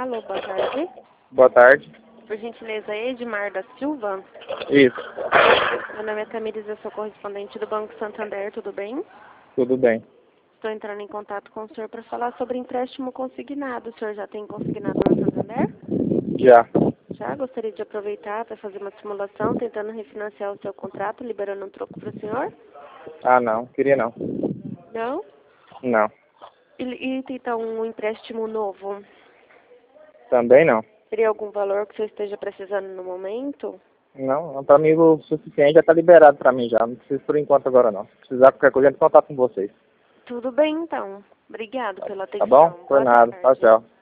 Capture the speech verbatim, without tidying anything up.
Alô, boa tarde. Boa tarde. Por gentileza, Edmar da Silva? Isso. Meu nome é Tamires, eu sou correspondente do Banco Santander, tudo bem? Tudo bem. Estou entrando em contato com o senhor para falar sobre empréstimo consignado. O senhor já tem consignado no Santander? Já. Já gostaria de aproveitar para fazer uma simulação, tentando refinanciar o seu contrato, liberando um troco para o senhor? Ah, não. Queria não. Não? Não. E, e então um empréstimo novo? Também não. Teria algum valor que você esteja precisando no momento? Não, para mim o suficiente já está liberado para mim já. Não preciso por enquanto agora não. Se precisar qualquer coisa, eu contato com vocês. Tudo bem, então. Obrigado pela Tá atenção. bom? Por Boa nada. Tchau, tarde. tchau.